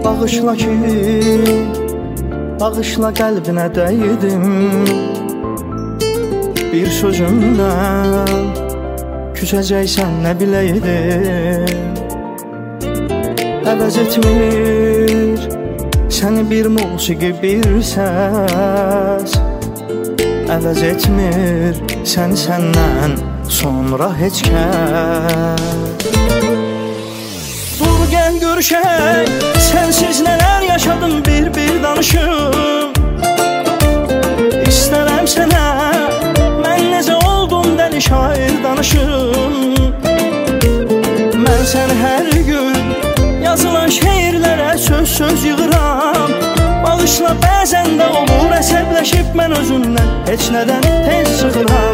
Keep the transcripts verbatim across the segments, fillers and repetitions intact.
Bağışla ki, bağışla qəlbinə dəydim. Bir sözümdən küsəcəksən nə biləydim. Əvəz etmir səni bir musiqi, bir səs. Əvəz etmir səni səndən sonra heç kəs. Dur gəl görüşək, sənsiz nələr yaşadım bir-bir danışım. İstərəm sənə, mən necə oldum dəli şair danışım. Mən səni hər gün yazılan şeirlərə söz-söz yığıram. Bağışla, bəzən də olur əsəbləşib mən özümdən heç nədən tez sıxıram.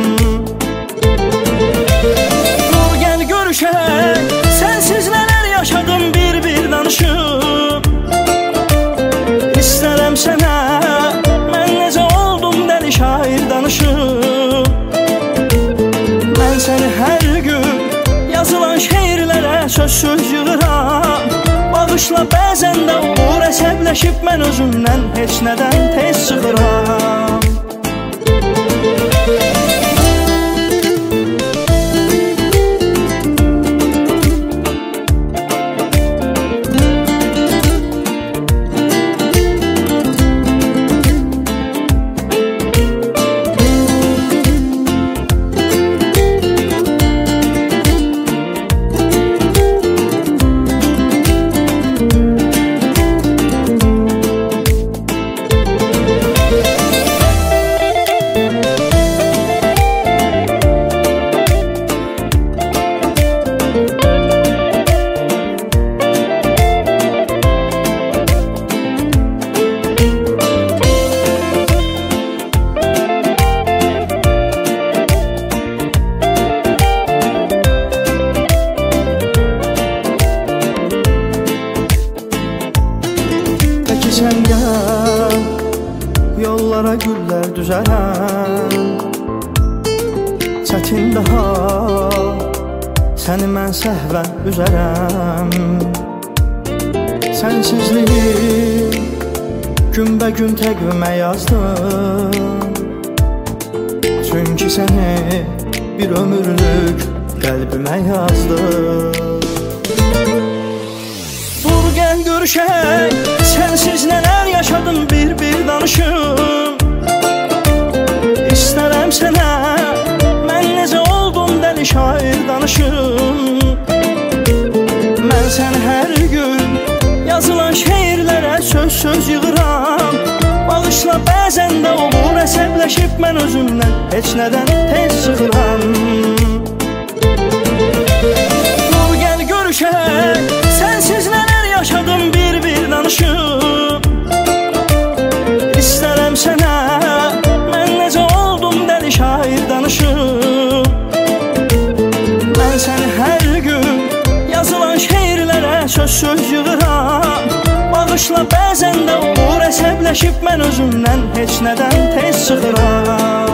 Dur gəl görüşək, sənsiz nələr yaşadım bir-bir danışım. İstərəm sənə, mən necə oldum dəli şair danışım. Mən səni hər gün yazılan şeirlərə söz-söz yığıram. Bağışla, bəzən də olur əsəbləşib mən özümdən heç nədən tez sıxıram. Sən gəl, yollara güllər düzələm. Çətin daha, səni mən səhvən üzərəm. Sənsizliyi günbə-gün təqvimə yazdım. Çünki səni bir ömürlük qəlbimə yazdım. Dur gəl görüşək, sənsiz nələr yaşadım bir-bir danışım. İstərəm sənə, mən necə oldum dəli şair danışım. Mən səni hər gün yazılan şeirlərə söz-söz yığıram. Bağışla, bəzən də olur əsəbləşib mən özümdən heç nədən tez sıxıram. Dur gəl görüşək, sənsiz nələr yaşadım bir-bir danışım. İstərəm sənə, mən necə oldum dəli şair danışım. Mən səni hər gün yazılan şeirlərə söz-söz yığıram. Bağışla, bəzən də olur əsəbləşib mən özümdən heç nədən tez sıxıram.